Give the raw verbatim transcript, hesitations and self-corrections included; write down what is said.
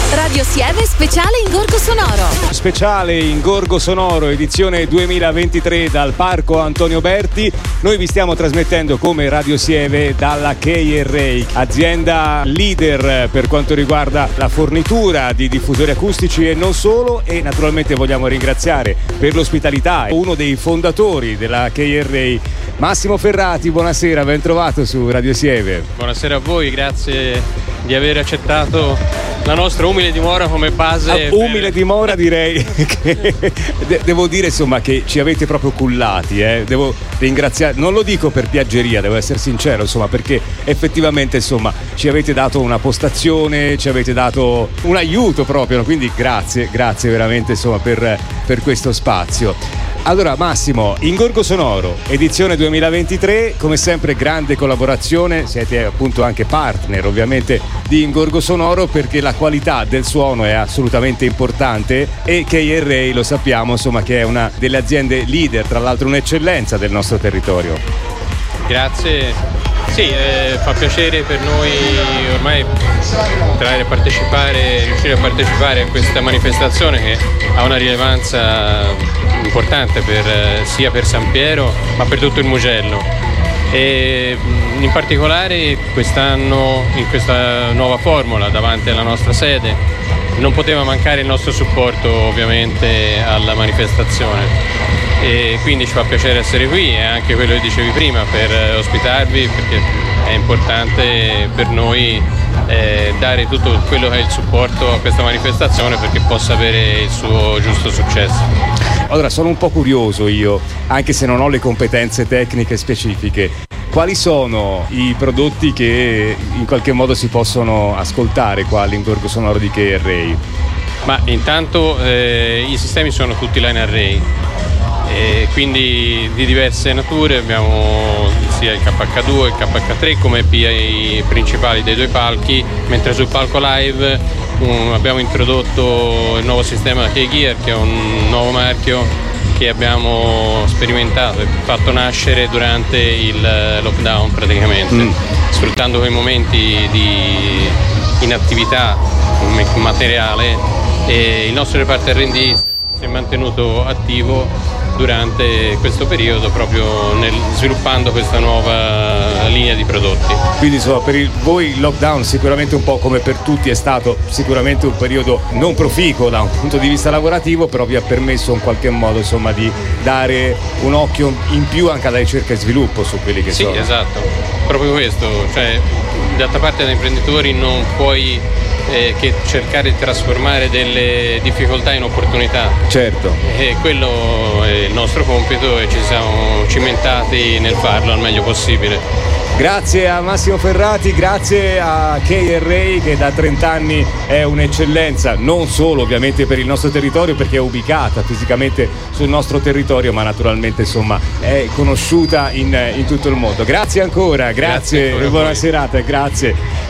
Radio Sieve speciale in Gorgo Sonoro. Speciale in Gorgo Sonoro, edizione duemilaventitré dal Parco Antonio Berti. Noi vi stiamo trasmettendo come Radio Sieve dalla K R A, azienda leader per quanto riguarda la fornitura di diffusori acustici e non solo, e naturalmente vogliamo ringraziare per l'ospitalità uno dei fondatori della K R A, Massimo Ferrati. Buonasera, ben trovato su Radio Sieve. Buonasera a voi, grazie di aver accettato la nostra umile dimora come base. Ah, umile per... dimora direi che de- devo dire insomma che ci avete proprio cullati, eh. Devo ringraziare, non lo dico per piaggeria, devo essere sincero insomma, perché effettivamente insomma ci avete dato una postazione, ci avete dato un aiuto proprio, quindi grazie, grazie veramente insomma per, per questo spazio. Allora Massimo, in Gorgo Sonoro, edizione duemilaventitré, come sempre grande collaborazione, siete appunto anche partner ovviamente di In Gorgo Sonoro perché la qualità del suono è assolutamente importante e K R A lo sappiamo insomma che è una delle aziende leader, tra l'altro un'eccellenza del nostro territorio. Grazie. Sì, eh, fa piacere per noi ormai entrare a partecipare, riuscire a partecipare a questa manifestazione che ha una rilevanza importante per, sia per San Piero ma per tutto il Mugello. E in particolare quest'anno in questa nuova formula davanti alla nostra sede non poteva mancare il nostro supporto ovviamente alla manifestazione. E quindi ci fa piacere essere qui e anche quello che dicevi prima per ospitarvi, perché è importante per noi eh, dare tutto quello che è il supporto a questa manifestazione perché possa avere il suo giusto successo. Allora sono un po' curioso io, anche se non ho le competenze tecniche specifiche, quali sono i prodotti che in qualche modo si possono ascoltare qua all'Ingorgo Sonoro di K R A? Ma intanto eh, i sistemi sono tutti line array. E quindi di diverse nature, abbiamo sia il K H due, il K H tre come P I principali dei due palchi, mentre sul palco live um, abbiamo introdotto il nuovo sistema K-Gear, che è un nuovo marchio che abbiamo sperimentato e fatto nascere durante il lockdown praticamente, mm. sfruttando quei momenti di inattività materiale, e il nostro reparto R and D si è mantenuto attivo durante questo periodo proprio nel, sviluppando questa nuova linea di prodotti. Quindi insomma per il, voi il lockdown sicuramente un po' come per tutti è stato sicuramente un periodo non proficuo da un punto di vista lavorativo, però vi ha permesso in qualche modo insomma di dare un occhio in più anche alla ricerca e sviluppo su quelli che sì, sono. Sì, esatto, proprio questo, cioè d'altra parte da imprenditori non puoi eh, che cercare di trasformare delle difficoltà in opportunità. Certo. E quello è il nostro compito e ci siamo cimentati nel farlo al meglio possibile. Grazie a Massimo Ferrati, grazie a K R A che da trenta anni è un'eccellenza, non solo ovviamente per il nostro territorio perché è ubicata fisicamente sul nostro territorio, ma naturalmente insomma è conosciuta in, in tutto il mondo. Grazie ancora, grazie, grazie e buona serata, grazie.